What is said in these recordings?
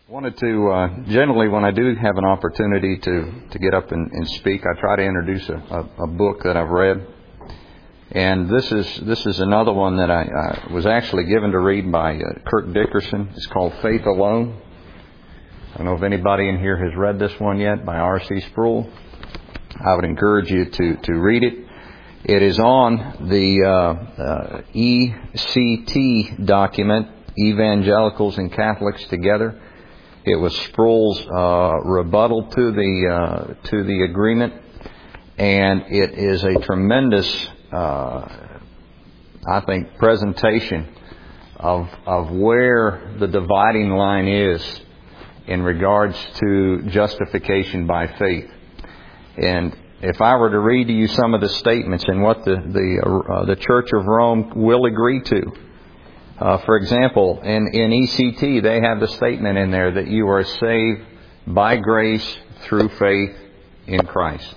Wanted to, generally when I do have an opportunity to get up and speak, I try to introduce a book that I've read. And this is another one that I was actually given to read by Kurt Dickerson. It's called Faith Alone. I don't know if anybody in here has read this one yet, by R.C. Sproul. I would encourage you to read it. It is on the ECT document, Evangelicals and Catholics Together. It was Sproul's rebuttal to the agreement, and it is a tremendous, I think, presentation of where the dividing line is in regards to justification by faith. And if I were to read to you some of the statements and what the Church of Rome will agree to. For example, in ECT, they have the statement in there that you are saved by grace through faith in Christ.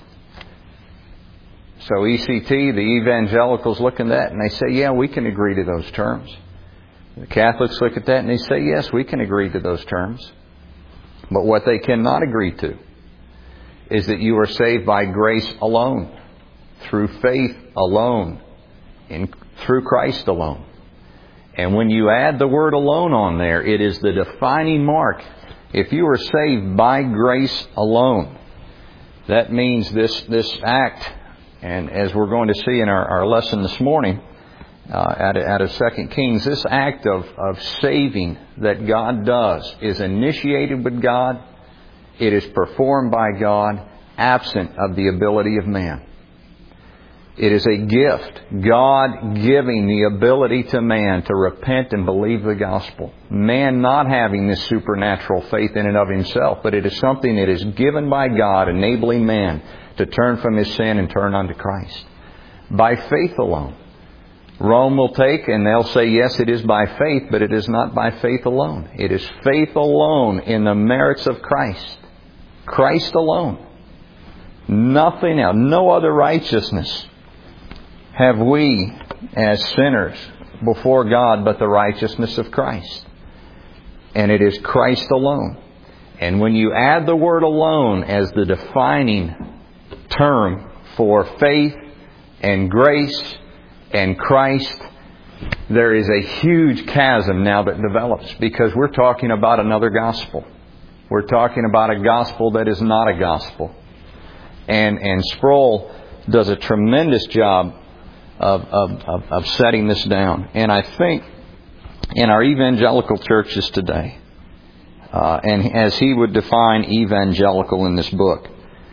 So ECT, the evangelicals look at that and they say, yeah, we can agree to those terms. The Catholics look at that and they say, yes, we can agree to those terms. But what they cannot agree to is that you are saved by grace alone, through faith alone, through Christ alone. And when you add the word alone on there, it is the defining mark. If you are saved by grace alone, that means this act, and as we're going to see in our lesson this morning, out of 2 Kings, this act of saving that God does is initiated with God. It is performed by God, absent of the ability of man. It is a gift, God giving the ability to man to repent and believe the gospel. Man not having this supernatural faith in and of himself, but it is something that is given by God, enabling man to turn from his sin and turn unto Christ. By faith alone. Rome will take and they'll say, yes, it is by faith, but it is not by faith alone. It is faith alone in the merits of Christ. Christ alone. Nothing else. No other righteousness have we as sinners before God but the righteousness of Christ. And it is Christ alone. And when you add the word alone as the defining term for faith and grace and Christ, there is a huge chasm now that develops, because we're talking about another gospel. We're talking about a gospel that is not a gospel. And Sproul does a tremendous job of setting this down. And I think in our evangelical churches today, and as he would define evangelical in this book,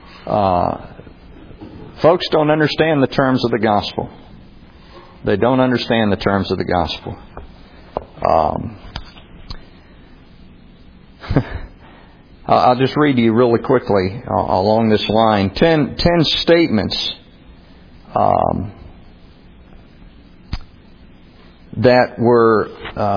folks don't understand the terms of the gospel. They don't understand the terms of the gospel. I'll just read to you really quickly along this line. 10 statements that were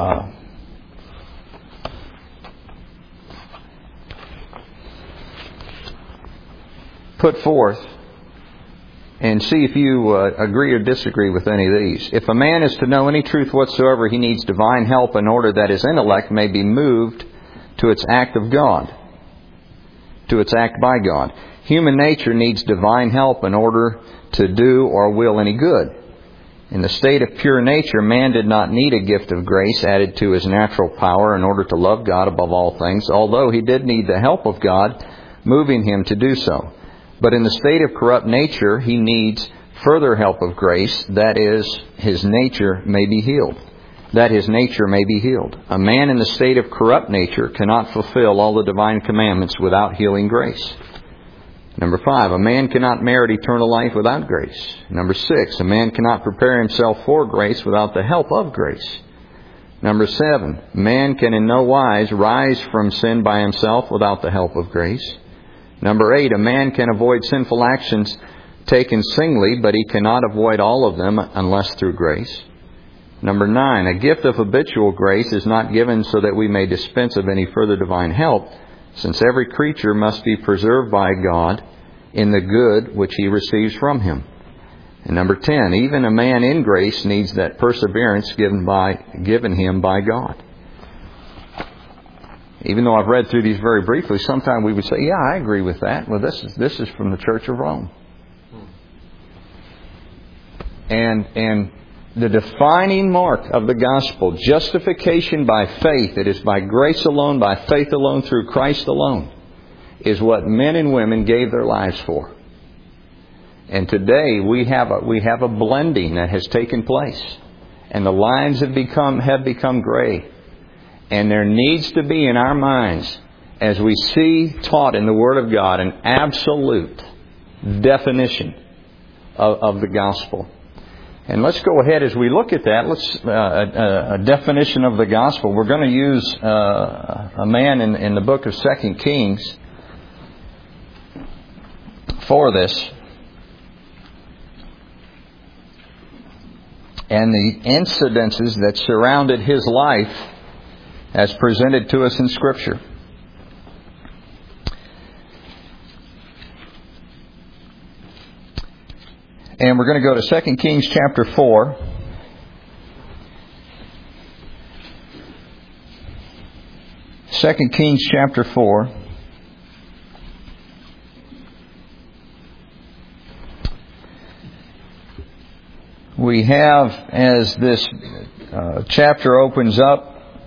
put forth, and see if you agree or disagree with any of these. If a man is to know any truth whatsoever, he needs divine help in order that his intellect may be moved to its act of God, to its act by God. Human nature needs divine help in order to do or will any good. In the state of pure nature, man did not need a gift of grace added to his natural power in order to love God above all things, although he did need the help of God, moving him to do so. But in the state of corrupt nature, he needs further help of grace, that is, his nature may be healed. That his nature may be healed. A man in the state of corrupt nature cannot fulfill all the divine commandments without healing grace. Number 5, a man cannot merit eternal life without grace. Number 6, a man cannot prepare himself for grace without the help of grace. Number 7, man can in no wise rise from sin by himself without the help of grace. Number 8, a man can avoid sinful actions taken singly, but he cannot avoid all of them unless through grace. Number 9, a gift of habitual grace is not given so that we may dispense of any further divine help, since every creature must be preserved by God in the good which he receives from him. And number 10, even a man in grace needs that perseverance given him by God. Even though I've read through these very briefly, sometimes we would say, yeah, I agree with that. Well, this is from the Church of Rome. And the defining mark of the gospel, justification by faith, it is by grace alone, by faith alone, through Christ alone, is what men and women gave their lives for. And today we have a blending that has taken place. And the lines have become gray. And there needs to be in our minds, as we see taught in the Word of God, an absolute definition of the gospel. And let's go ahead as we look at that. A definition of the gospel. We're going to use a man in the book of 2 Kings for this. And the incidences that surrounded his life as presented to us in Scripture. And we're going to go to 2 Kings chapter 4. Second Kings chapter 4. We have, as this chapter opens up,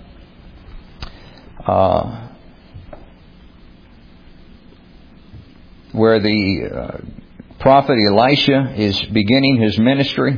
where the prophet Elisha is beginning his ministry.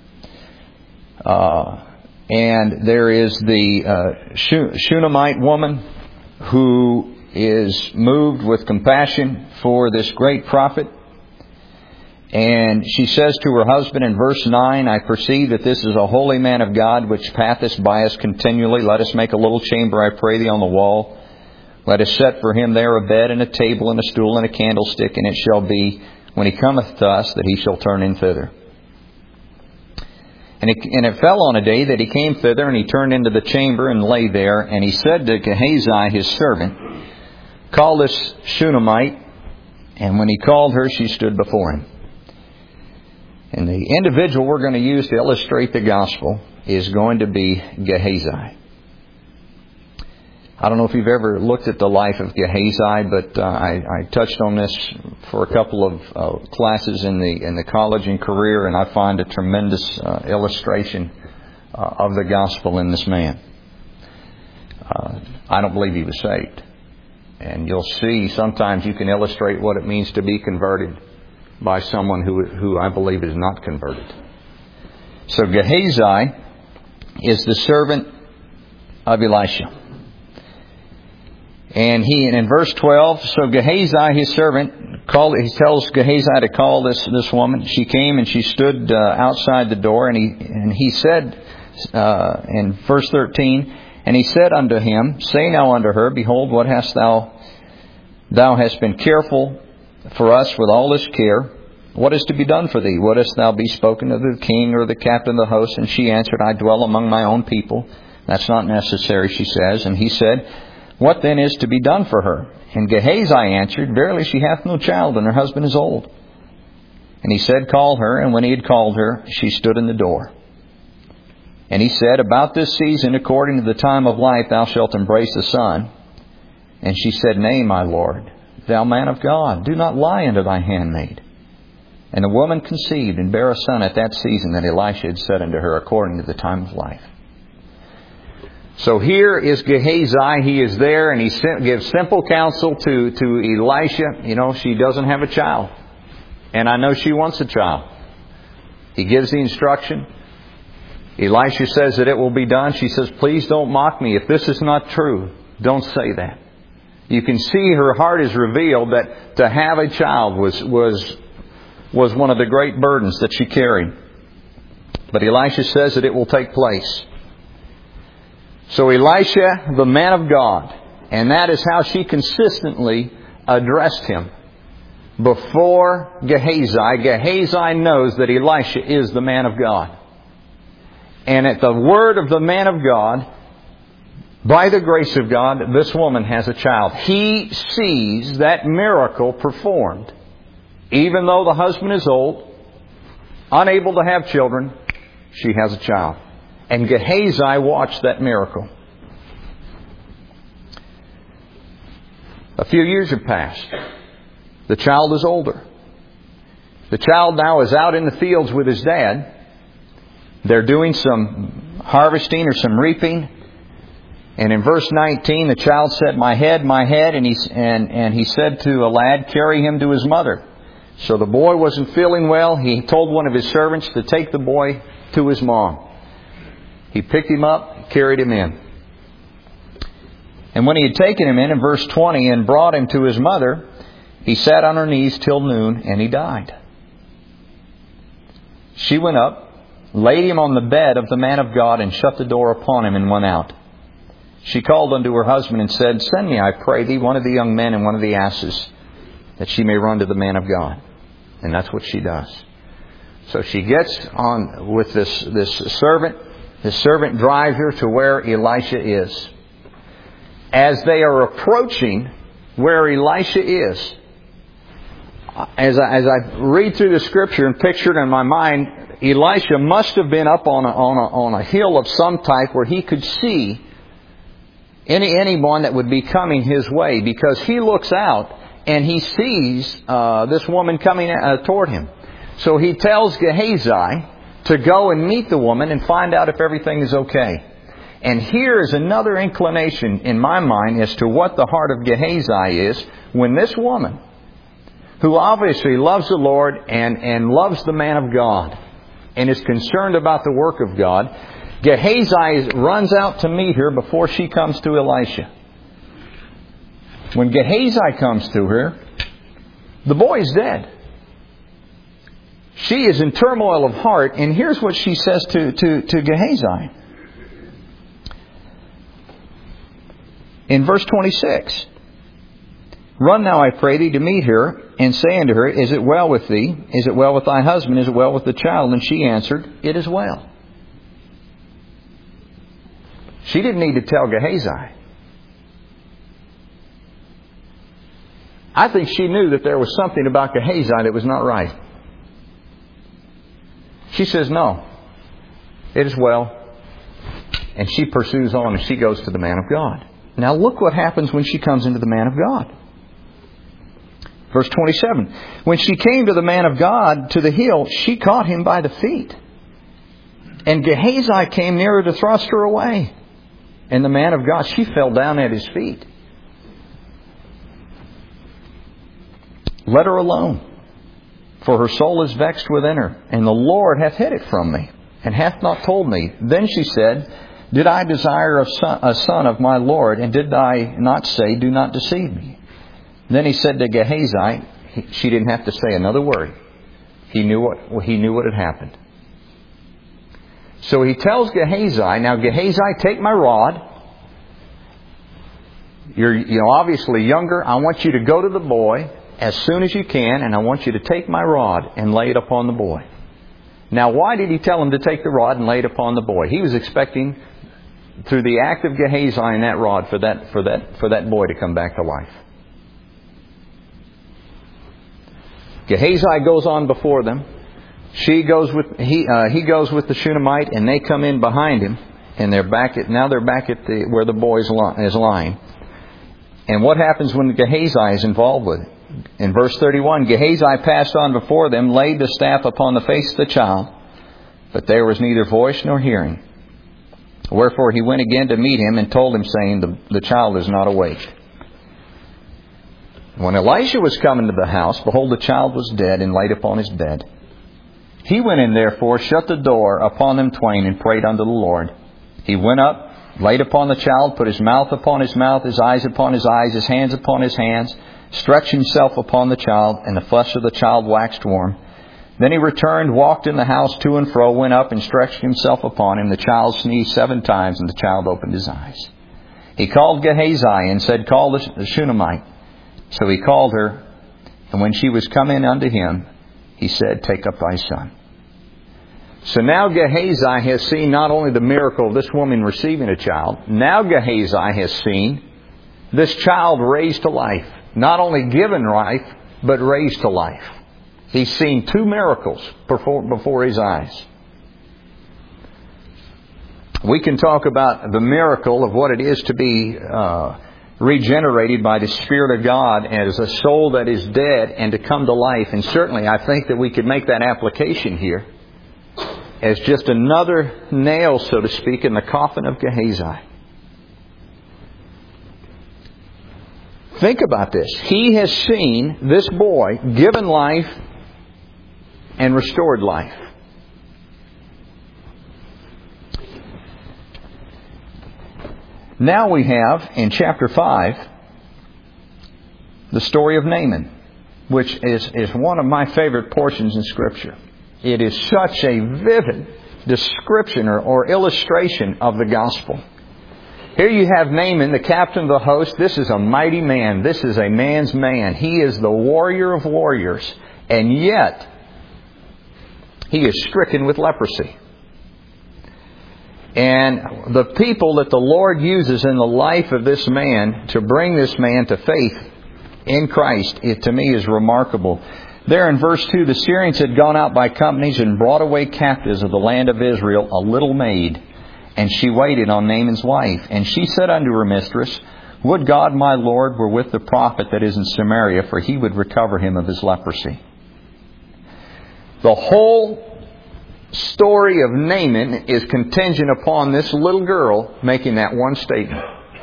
And there is the Shunammite woman who is moved with compassion for this great prophet. And she says to her husband in verse 9, I perceive that this is a holy man of God, which passeth by us continually. Let us make a little chamber, I pray thee, on the wall. Let us set for him there a bed and a table and a stool and a candlestick. And it shall be, when he cometh to us, that he shall turn in thither. And it fell on a day that he came thither, and he turned into the chamber and lay there. And he said to Gehazi his servant, Call this Shunammite. And when he called her, she stood before him. And the individual we're going to use to illustrate the gospel is going to be Gehazi. I don't know if you've ever looked at the life of Gehazi, but I touched on this for a couple of classes in the college and career, and I find a tremendous illustration of the gospel in this man. I don't believe he was saved. And you'll see sometimes you can illustrate what it means to be converted by someone who I believe is not converted. So Gehazi is the servant of Elisha. And in verse 12, so Gehazi, his servant, he tells Gehazi to call this woman. She came and she stood outside the door, and he said in verse 13, and he said unto him, Say now unto her, Behold, what hast thou hast been careful for us with all this care. What is to be done for thee? Wouldst thou be spoken to the king or the captain of the host? And she answered, I dwell among my own people. That's not necessary, she says. And he said, What then is to be done for her? And Gehazi answered, Verily she hath no child, and her husband is old. And he said, Call her. And when he had called her, she stood in the door. And he said, About this season, according to the time of life, thou shalt embrace the son. And she said, Nay, my Lord, thou man of God, do not lie unto thy handmaid. And the woman conceived and bare a son at that season that Elisha had said unto her, according to the time of life. So here is Gehazi. He is there, and he gives simple counsel to Elisha. You know, she doesn't have a child. And I know she wants a child. He gives the instruction. Elisha says that it will be done. She says, Please don't mock me. If this is not true, don't say that. You can see her heart is revealed that to have a child was one of the great burdens that she carried. But Elisha says that it will take place. So Elisha, the man of God, and that is how she consistently addressed him. Before Gehazi, Gehazi knows that Elisha is the man of God. And at the word of the man of God, by the grace of God, this woman has a child. He sees that miracle performed. Even though the husband is old, unable to have children, she has a child. And Gehazi watched that miracle. A few years have passed. The child is older. The child now is out in the fields with his dad. They're doing some harvesting or some reaping. And in verse 19, the child said, my head, and he said to a lad, carry him to his mother. So the boy wasn't feeling well. He told one of his servants to take the boy to his mom. He picked him up, carried him in. And when he had taken him in verse 20, and brought him to his mother, he sat on her knees till noon, and he died. She went up, laid him on the bed of the man of God, and shut the door upon him, and went out. She called unto her husband and said, send me, I pray thee, one of the young men and one of the asses, that she may run to the man of God. And that's what she does. So she gets on with this servant. The servant drives her to where Elisha is. As they are approaching where Elisha is, as I read through the Scripture and picture it in my mind, Elisha must have been up on a hill of some type where he could see anyone that would be coming his way, because he looks out and he sees this woman coming toward him. So he tells Gehazi to go and meet the woman and find out if everything is okay. And here is another inclination in my mind as to what the heart of Gehazi is when this woman, who obviously loves the Lord and loves the man of God and is concerned about the work of God, Gehazi runs out to meet her before she comes to Elisha. When Gehazi comes to her, the boy is dead. She is in turmoil of heart, and here's what she says to Gehazi. In verse 26, run now, I pray thee, to meet her, and say unto her, is it well with thee? Is it well with thy husband? Is it well with the child? And she answered, it is well. She didn't need to tell Gehazi. I think she knew that there was something about Gehazi that was not right. She says, no, it is well. And she pursues on and she goes to the man of God. Now look what happens when she comes into the man of God. Verse 27. When she came to the man of God to the hill, she caught him by the feet. And Gehazi came nearer to thrust her away. And the man of God, she fell down at his feet. Let her alone, for her soul is vexed within her, and the Lord hath hid it from me, and hath not told me. Then she said, did I desire a son of my Lord, and did I not say, do not deceive me? Then he said to Gehazi, she didn't have to say another word. He knew what had happened. So he tells Gehazi, now Gehazi, take my rod. You're obviously younger. I want you to go to the boy as soon as you can, and I want you to take my rod and lay it upon the boy. Now, why did he tell him to take the rod and lay it upon the boy? He was expecting, through the act of Gehazi and that rod, for that boy to come back to life. Gehazi goes on before them. He goes with the Shunammite, and they come in behind him, and they're back at where the boy is lying. And what happens when Gehazi is involved with it? In verse 31, Gehazi passed on before them, laid the staff upon the face of the child, but there was neither voice nor hearing. Wherefore he went again to meet him and told him, saying, the child is not awake. When Elisha was coming to the house, behold, the child was dead and laid upon his bed. He went in therefore, shut the door upon them twain, and prayed unto the Lord. He went up, laid upon the child, put his mouth upon his mouth, his eyes upon his eyes, his hands upon his hands, stretched himself upon the child, and the flesh of the child waxed warm. Then he returned, walked in the house to and fro, went up and stretched himself upon him. The child sneezed 7 times, and the child opened his eyes. He called Gehazi and said, call the Shunammite. So he called her, and when she was come in unto him, he said, take up thy son. So now Gehazi has seen not only the miracle of this woman receiving a child, now Gehazi has seen this child raised to life. Not only given life, but raised to life. He's seen 2 miracles before his eyes. We can talk about the miracle of what it is to be regenerated by the Spirit of God as a soul that is dead and to come to life. And certainly I think that we could make that application here as just another nail, so to speak, in the coffin of Gehazi. Think about this. He has seen this boy given life and restored life. Now we have, in chapter 5, the story of Naaman, which is one of my favorite portions in Scripture. It is such a vivid description or illustration of the gospel. Here you have Naaman, the captain of the host. This is a mighty man. This is a man's man. He is the warrior of warriors. And yet, he is stricken with leprosy. And the people that the Lord uses in the life of this man to bring this man to faith in Christ, it to me is remarkable. There in verse 2, the Syrians had gone out by companies and brought away captives of the land of Israel a little maid. And she waited on Naaman's wife. And she said unto her mistress, Would God my Lord were with the prophet that is in Samaria, for he would recover him of his leprosy. The whole story of Naaman is contingent upon this little girl making that one statement.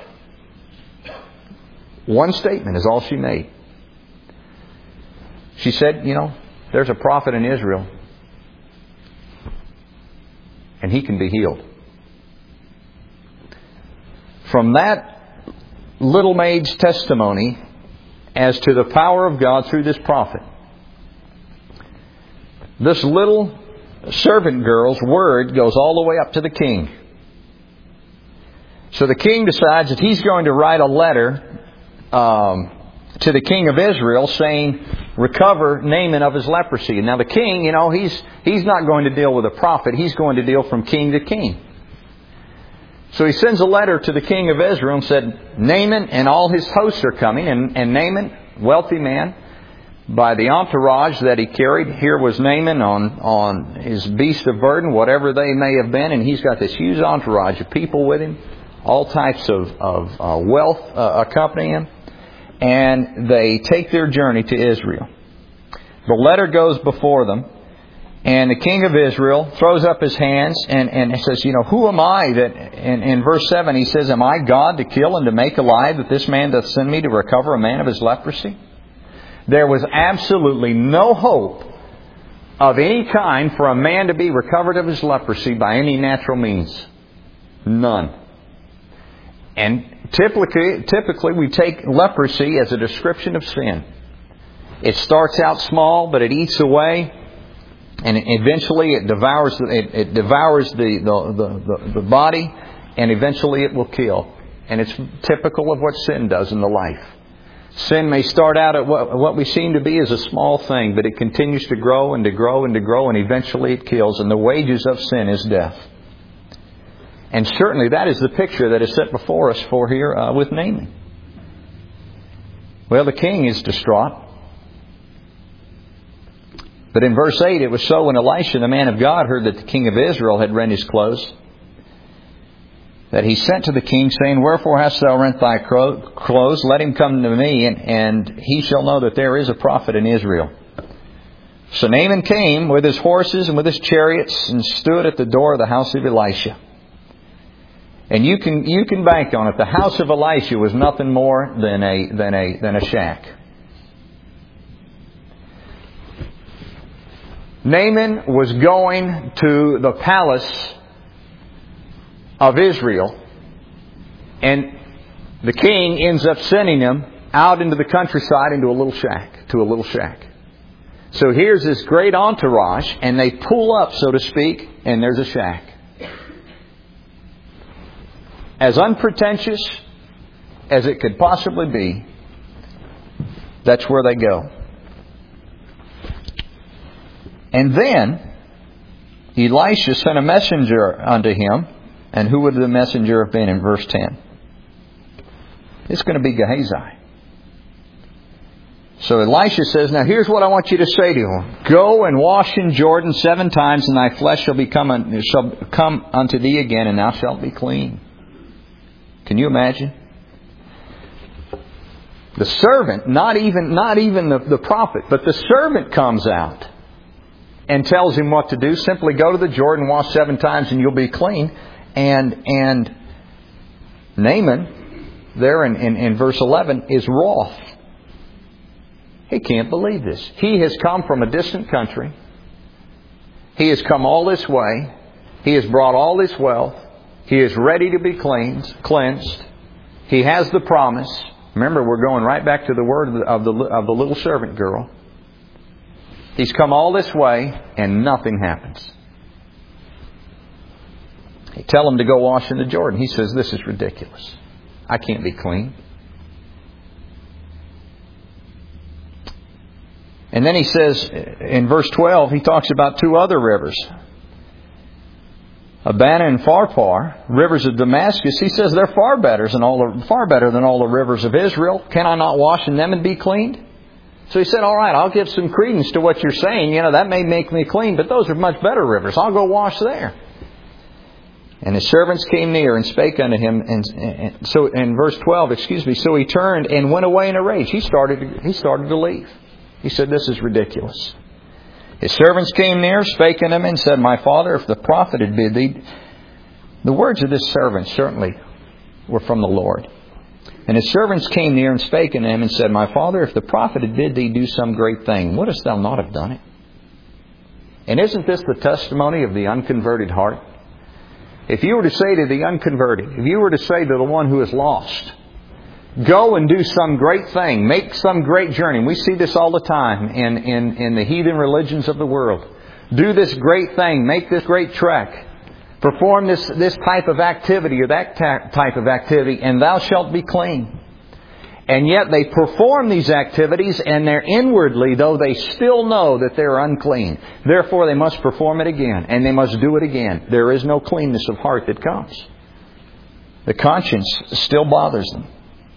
One statement is all she made. She said, there's a prophet in Israel, and he can be healed. From that little maid's testimony as to the power of God through this prophet, this little servant girl's word goes all the way up to the king. So the king decides that he's going to write a letter to the king of Israel saying, recover Naaman of his leprosy. And now the king, he's not going to deal with a prophet. He's going to deal from king to king. So he sends a letter to the king of Israel and said, Naaman and all his hosts are coming. And Naaman, wealthy man, by the entourage that he carried. Here was Naaman on his beast of burden, whatever they may have been. And he's got this huge entourage of people with him. All types of wealth accompanying him. And they take their journey to Israel. The letter goes before them. And the king of Israel throws up his hands and says, who am I that... In verse 7 he says, Am I God to kill and to make alive, that this man doth send me to recover a man of his leprosy? There was absolutely no hope of any kind for a man to be recovered of his leprosy by any natural means. None. And typically we take leprosy as a description of sin. It starts out small, but it eats away. And eventually it devours the body, and eventually it will kill. And it's typical of what sin does in the life. Sin may start out at what we seem to be as a small thing, but it continues to grow and to grow and to grow, and eventually it kills. And the wages of sin is death. And certainly that is the picture that is set before us for here with Naaman. Well, the king is distraught. But in verse 8, it was so when Elisha, the man of God, heard that the king of Israel had rent his clothes, that he sent to the king, saying, Wherefore hast thou rent thy clothes? Let him come to me, and he shall know that there is a prophet in Israel. So Naaman came with his horses and with his chariots, and stood at the door of the house of Elisha. And you can bank on it. The house of Elisha was nothing more than a shack. Naaman was going to the palace of Israel, and the king ends up sending him out into the countryside into a little shack. So here's this great entourage, and they pull up, so to speak, and there's a shack. As unpretentious as it could possibly be, that's where they go. And then Elisha sent a messenger unto him. And who would the messenger have been in verse 10? It's going to be Gehazi. So Elisha says, Now here's what I want you to say to him. Go and wash in Jordan 7 times, and thy flesh shall come unto thee again, and thou shalt be clean. Can you imagine? The servant, not even the prophet, but the servant comes out and tells him what to do. Simply go to the Jordan, wash 7 times, and you'll be clean. And Naaman, there in verse 11, is wroth. He can't believe this. He has come from a distant country. He has come all this way. He has brought all this wealth. He is ready to be cleansed. He has the promise. Remember, we're going right back to the word of the little servant girl. He's come all this way and nothing happens. They tell him to go wash in the Jordan. He says, this is ridiculous. I can't be clean. And then he says, in verse 12, he talks about 2 other rivers. Abana and Pharpar, rivers of Damascus. He says they're far better than all the rivers of Israel. Can I not wash in them and be cleaned? So he said, all right, I'll give some credence to what you're saying. That may make me clean, but those are much better rivers. I'll go wash there. And his servants came near and spake unto him. And so in verse 12, so he turned and went away in a rage. He started to leave. He said, this is ridiculous. His servants came near, spake unto him, and said, my father, if the prophet had bid thee... The words of this servant certainly were from the Lord. And his servants came near and spake unto him, and said, my father, if the prophet had bid thee do some great thing, wouldst thou not have done it? And isn't this the testimony of the unconverted heart? If you were to say to the unconverted, if you were to say to the one who is lost, go and do some great thing, make some great journey. We see this all the time in the heathen religions of the world. Do this great thing, make this great trek, perform this type of activity or that type of activity, and thou shalt be clean. And yet they perform these activities, and they're inwardly, though they still know that they're unclean. Therefore they must perform it again, and they must do it again. There is no cleanness of heart that comes. The conscience still bothers them.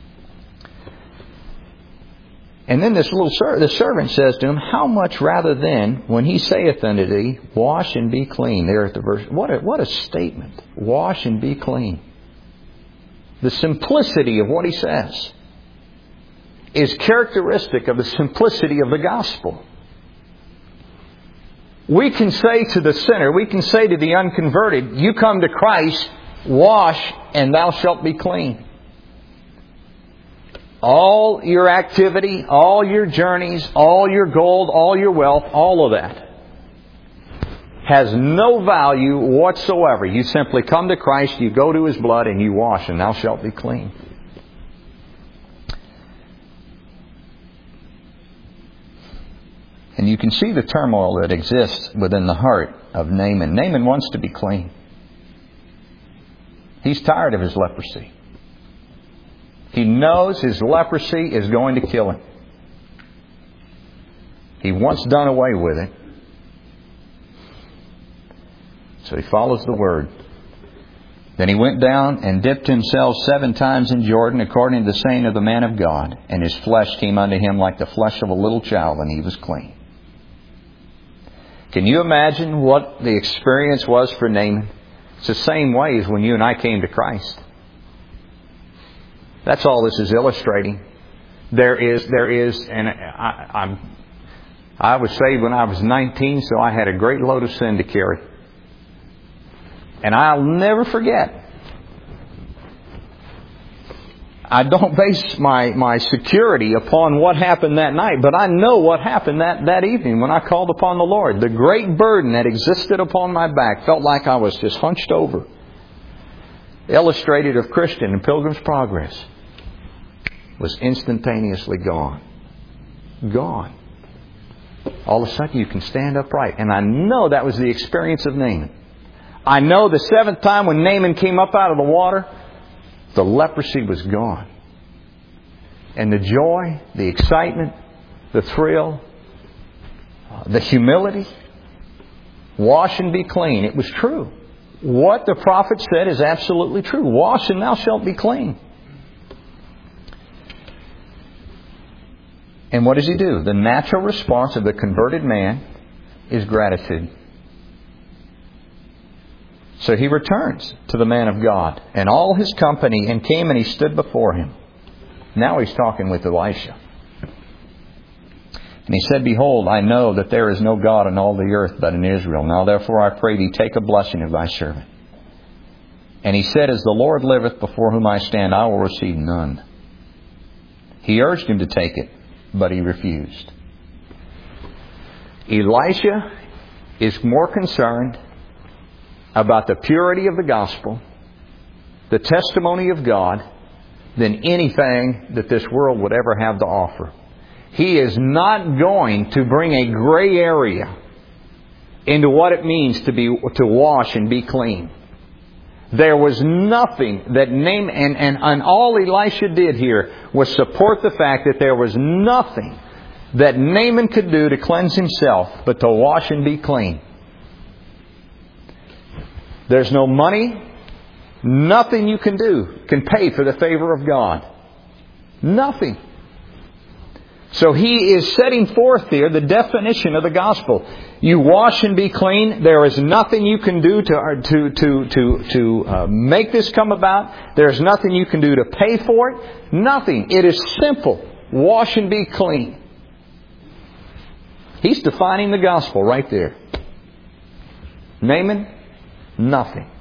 And then the servant says to him, how much rather then, when he saith unto thee, wash and be clean. There at the verse. What a statement. Wash and be clean. The simplicity of what he says is characteristic of the simplicity of the gospel. We can say to the sinner, we can say to the unconverted, you come to Christ, wash, and thou shalt be clean. All your activity, all your journeys, all your gold, all your wealth, all of that has no value whatsoever. You simply come to Christ, you go to His blood, and you wash, and thou shalt be clean. And you can see the turmoil that exists within the heart of Naaman. Naaman wants to be clean. He's tired of his leprosy. He knows his leprosy is going to kill him. He wants done away with it. So he follows the word. Then he went down and dipped himself 7 times in Jordan, according to the saying of the man of God. And his flesh came unto him like the flesh of a little child, and he was clean. Can you imagine what the experience was for Naaman? It's the same way as when you and I came to Christ. That's all this is illustrating. There is, and I was saved when I was 19, so I had a great load of sin to carry. And I'll never forget. I don't base my security upon what happened that night, but I know what happened that evening when I called upon the Lord. The great burden that existed upon my back felt like I was just hunched over. Illustrated of Christian in Pilgrim's Progress was instantaneously gone. Gone. All of a sudden you can stand upright. And I know that was the experience of Naaman. I know the 7th time when Naaman came up out of the water, the leprosy was gone. And the joy, the excitement, the thrill, the humility, wash and be clean. It was true. What the prophet said is absolutely true. Wash and thou shalt be clean. And what does he do? The natural response of the converted man is gratitude. So he returns to the man of God and all his company, and came and he stood before him. Now he's talking with Elisha. And he said, Behold, I know that there is no God in all the earth but in Israel. Now therefore I pray thee, take a blessing of thy servant. And he said, As the Lord liveth before whom I stand, I will receive none. He urged him to take it, but he refused. Elisha is more concerned about the purity of the gospel, the testimony of God, than anything that this world would ever have to offer. He is not going to bring a gray area into what it means to wash and be clean. There was nothing that Naaman, and all Elisha did here was support the fact that there was nothing that Naaman could do to cleanse himself but to wash and be clean. There's no money, nothing you can do can pay for the favor of God. Nothing. So he is setting forth here the definition of the gospel. You wash and be clean. There is nothing you can do to make this come about. There is nothing you can do to pay for it. Nothing. It is simple. Wash and be clean. He's defining the gospel right there. Naaman, nothing.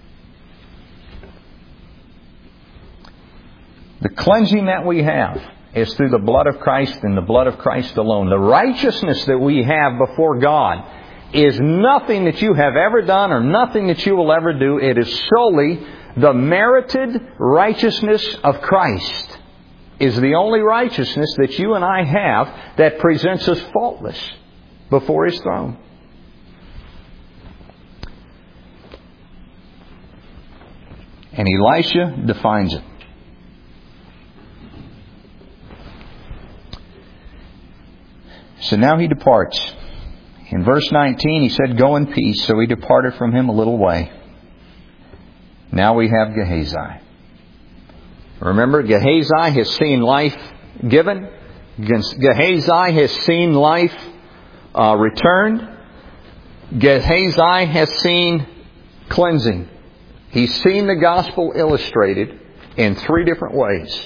The cleansing that we have is through the blood of Christ and the blood of Christ alone. The righteousness that we have before God is nothing that you have ever done or nothing that you will ever do. It is solely the merited righteousness of Christ. Is the only righteousness that you and I have that presents us faultless before His throne. And Elisha defines it. So now he departs. In verse 19 he said, Go in peace. So he departed from him a little way. Now we have Gehazi. Remember, Gehazi has seen life given. Gehazi has seen life returned. Gehazi has seen cleansing. He's seen the gospel illustrated in 3 different ways.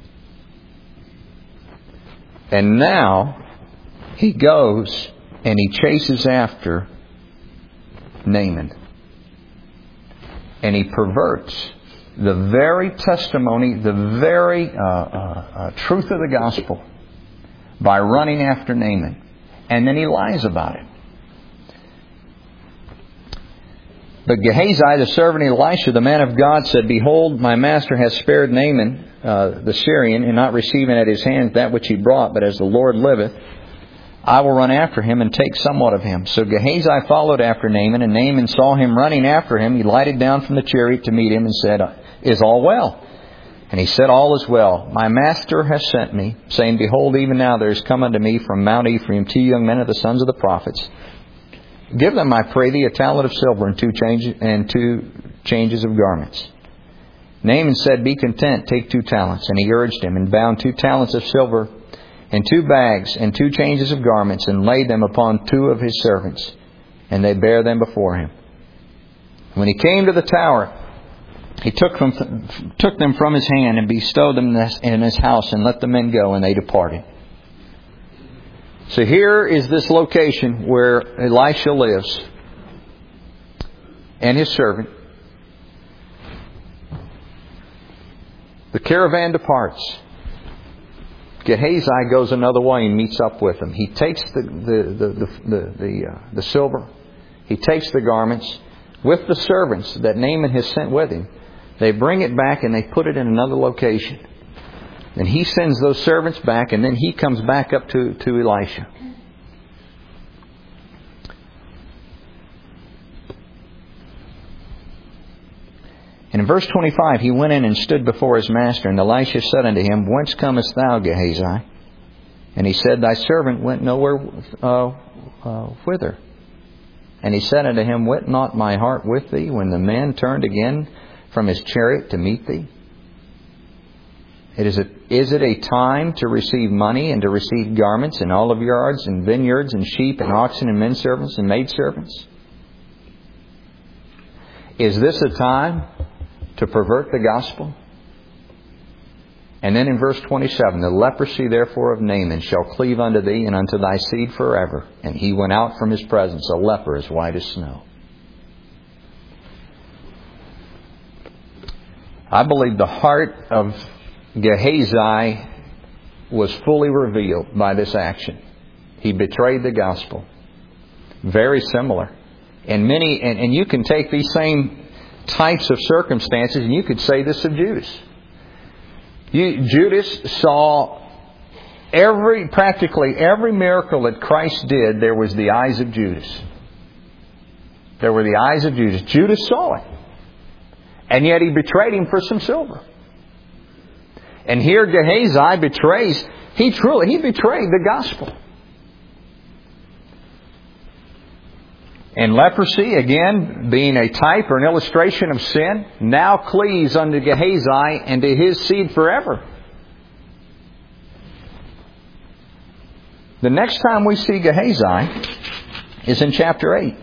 And now he goes and he chases after Naaman. And he perverts the very testimony, the very truth of the gospel by running after Naaman. And then he lies about it. But Gehazi, the servant Elisha, the man of God, said, Behold, my master has spared Naaman, the Syrian, and not receiving at his hands that which he brought, but as the Lord liveth, I will run after him and take somewhat of him. So Gehazi followed after Naaman, and Naaman saw him running after him. He lighted down from the chariot to meet him and said, Is all well? And he said, All is well. My master has sent me, saying, Behold, even now there is come unto me from Mount Ephraim 2 young men of the sons of the prophets. Give them, I pray thee, a talent of silver and 2 changes of garments. Naaman said, Be content, take 2 talents. And he urged him, and bound 2 talents of silver in 2 bags and 2 changes of garments, and laid them upon 2 of his servants, and they bare them before him. When he came to the tower, he took them from his hand and bestowed them in his house, and let the men go, and they departed. So here is this location where Elisha lives and his servant. The caravan departs. Gehazi goes another way and meets up with them. He takes the silver. He takes the garments with the servants that Naaman has sent with him. They bring it back and they put it in another location. And he sends those servants back, and then he comes back up to Elisha. And in verse 25, he went in and stood before his master. And Elisha said unto him, Whence comest thou, Gehazi? And he said, Thy servant went nowhere whither. And he said unto him, Went not my heart with thee when the man turned again from his chariot to meet thee? Is it a time to receive money and to receive garments and olive yards and vineyards and sheep and oxen and men servants and maid servants? Is this a time to pervert the gospel? And then in verse 27, the leprosy therefore of Naaman shall cleave unto thee and unto thy seed forever. And he went out from his presence, a leper as white as snow. I believe the heart of Gehazi was fully revealed by this action. He betrayed the gospel. Very similar. And you can take these same types of circumstances and you could say this of Judas. Judas saw practically every miracle that Christ did, there was the eyes of Judas. There were the eyes of Judas. Judas saw it. And yet he betrayed him for some silver. And here Gehazi betrays, he betrayed the gospel. And leprosy, again, being a type or an illustration of sin, now cleaves unto Gehazi and to his seed forever. The next time we see Gehazi is in chapter 8.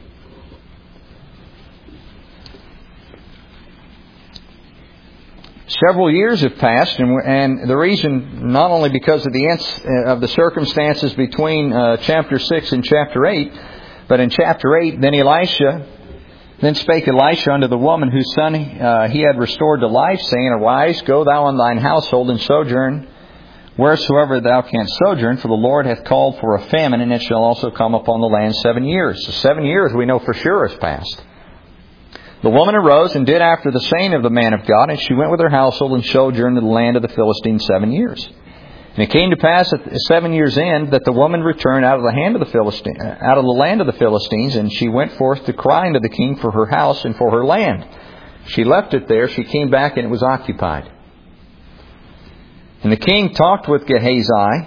Several years have passed, and the reason, not only because of the circumstances between chapter 6 and chapter 8, but in chapter 8, then spake Elisha unto the woman whose son he had restored to life, saying, Arise, go thou and thine household, and sojourn wheresoever thou canst sojourn, for the Lord hath called for a famine, and it shall also come upon the land 7 years. So 7 years we know for sure has passed. The woman arose and did after the saying of the man of God, and she went with her household and sojourned in the land of the Philistines 7 years. And it came to pass at the 7 years' end that the woman returned out of the land of the Philistines, and she went forth to cry unto the king for her house and for her land. She left it there. She came back, and it was occupied. And the king talked with Gehazi.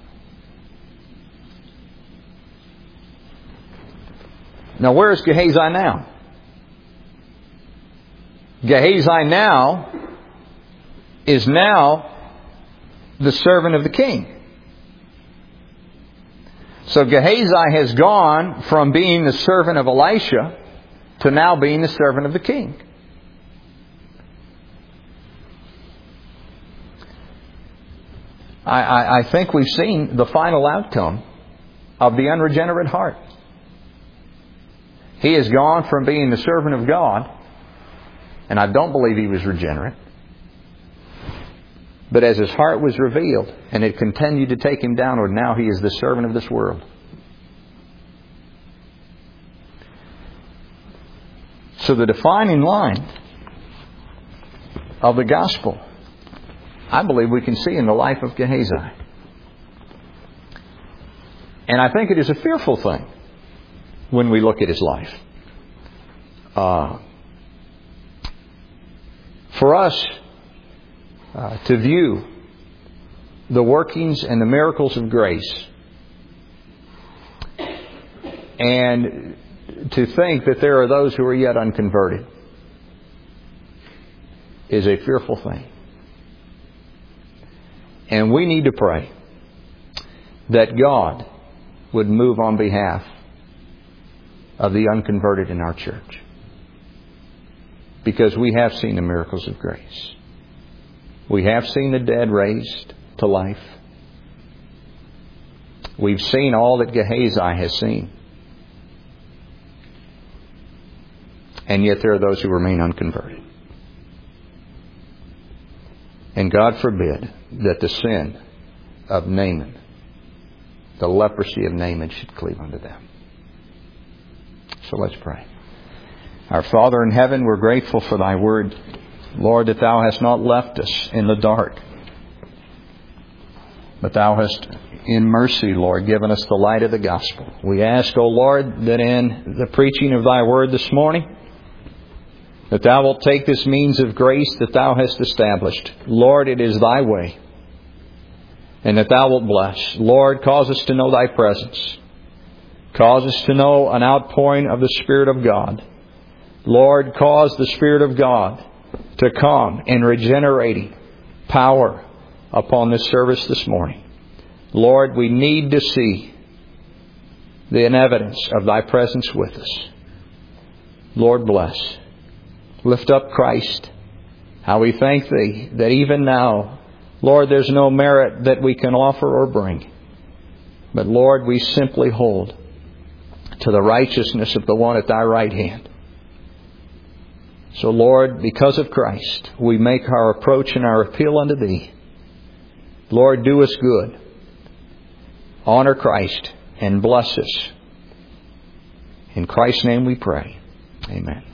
Now, where is Gehazi now? Gehazi is now the servant of the king. So Gehazi has gone from being the servant of Elisha to now being the servant of the king. I think we've seen the final outcome of the unregenerate heart. He has gone from being the servant of God, and I don't believe he was regenerate. But as his heart was revealed, and it continued to take him downward, now he is the servant of this world. So the defining line of the gospel, I believe we can see in the life of Gehazi. And I think it is a fearful thing when we look at his life. For us to view the workings and the miracles of grace and to think that there are those who are yet unconverted is a fearful thing. And we need to pray that God would move on behalf of the unconverted in our church. Because we have seen the miracles of grace. We have seen the dead raised to life. We've seen all that Gehazi has seen. And yet there are those who remain unconverted. And God forbid that the sin of Naaman, the leprosy of Naaman, should cleave unto them. So let's pray. Our Father in heaven, we're grateful for Thy word. Lord, that Thou hast not left us in the dark, but Thou hast in mercy, Lord, given us the light of the gospel. We ask, O Lord, that in the preaching of Thy word this morning, that Thou wilt take this means of grace that Thou hast established. Lord, it is Thy way. And that Thou wilt bless. Lord, cause us to know Thy presence. Cause us to know an outpouring of the Spirit of God. Lord, cause the Spirit of God to come in regenerating power upon this service this morning. Lord, we need to see the evidence of Thy presence with us. Lord, bless. Lift up Christ. How we thank Thee that even now Lord, there's no merit that we can offer or bring. But Lord, we simply hold to the righteousness of the one at Thy right hand. So Lord, because of Christ, we make our approach and our appeal unto Thee. Lord, do us good. Honor Christ and bless us. In Christ's name we pray. Amen.